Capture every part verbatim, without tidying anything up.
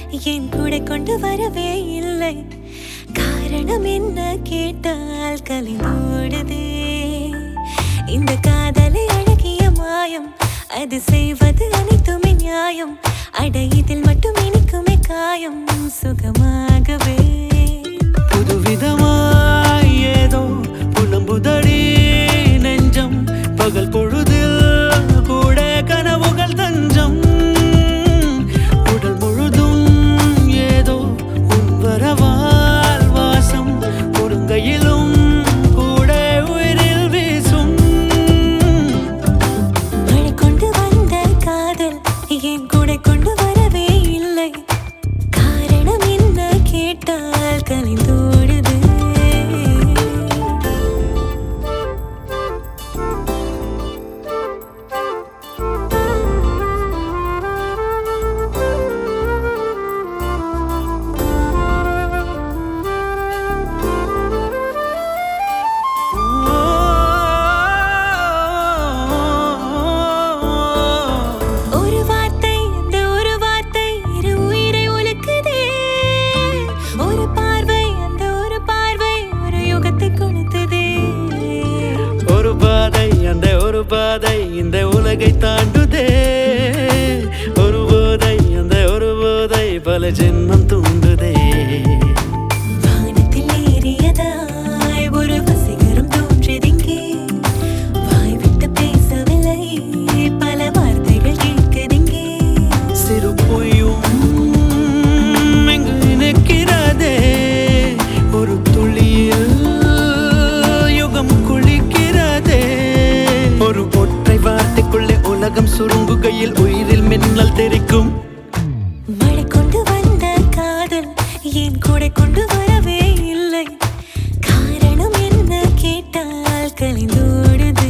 என் கூட கொண்டு வரவே இல்லை. காரணம் என்ன கேட்டால் கலைந்தோடுதே. இந்த காதலை அழகிய மாயம், அது செய்வது அனைத்துமே நியாயம். அட இதில் மட்டும் இனிக்குமே காயம் சுகமாகவே. புதுவிதமாய் ஏதோ புலம்புதடி நெஞ்சம், பகல் பொழுதில் கூட கனவுகள் தஞ்சம். உடல் முழுதும் ஏதோ உன் வரவால் வாசம், ஒருங்கையிலும் கூட உயிரில் வீசும். மழை கொண்டு வந்த காதல் என் கூட கொண்டு வரவே இல்லை. காரணம் என்ன கேட்டால் கலைந்தோடுது. ஒரு வார்த்தை, அந்த ஒரு வார்த்தை இரு உயிரை உலுக்குதே. ஒரு பார்வை, அந்த ஒரு பார்வை ஒரு யுகத்தை கொளுத்துதே. ஒரு பாதை, அந்த ஒரு பாதை இந்த உலகை தாண்டுதே. ஒரு போதை, அந்த ஒரு போதை பல ஜென்மம் தூண்டுதே. வானத்தில் ஏறியதாய் ஒரு வசீகரம் தோன்றியதிங்கே. வாய் விட்டு பேசவில்லை, பல வார்த்தைகள் கேட்குதிங்கே. சிறு பொய்யும் எங்கு நிற்கிறதே. ஒரு துளியில் யுகம் குளிக்கிறதே. ஒரு ஒற்றை வார்த்தைக்குள்ளே உலகம் சுருங்குகையில் உயிரில் மின்னல் தெரிக்கும். மழை கொண்டு வந்த காதல் என் கூட கொண்டு வரவே இல்லை. காரணம் என்ன கேட்டால் கலைந்தோடுது.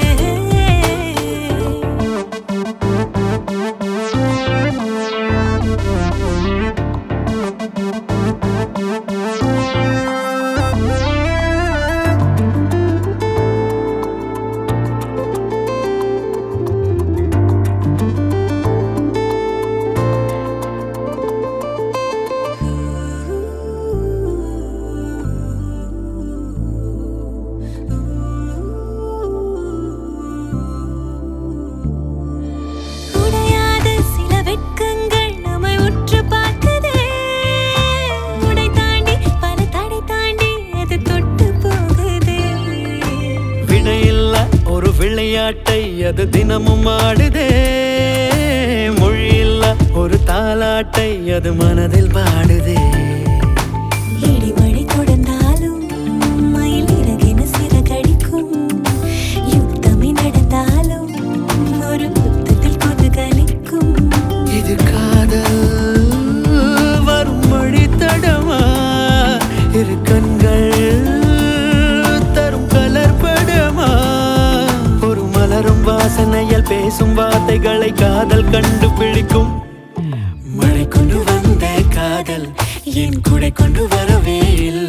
உடையாத சில வெட்கங்கள் நம்மை உற்று பார்க்குதே. உடை தாண்டி பல தடை தாண்டி அது தொட்டு போகுதே. விடையில்ல ஒரு விளையாட்டை அது தினமும் ஆடுதே. மொழியில்ல ஒரு தாலாட்டை அது மனதில் பாடுதே. இடிமழை தொடர்ந்தாலும் மயில் இறகின சிறகடிக்கும். யுத்தமே நடந்தாலும் ஒரு புத்தத்தில் கொதுகலிக்கும். இது காதல் வரும் வழித்தடமா, இரு கண்கள் தரும் கலர் படமா. ஒரு மலரும் வாசனையில் பேசும் வார்த்தைகளை காதல் கண்டுபிடிக்கும். மழை கொண்டு வந்த காதல் என் கூட கொண்டு வரவே இல்லை.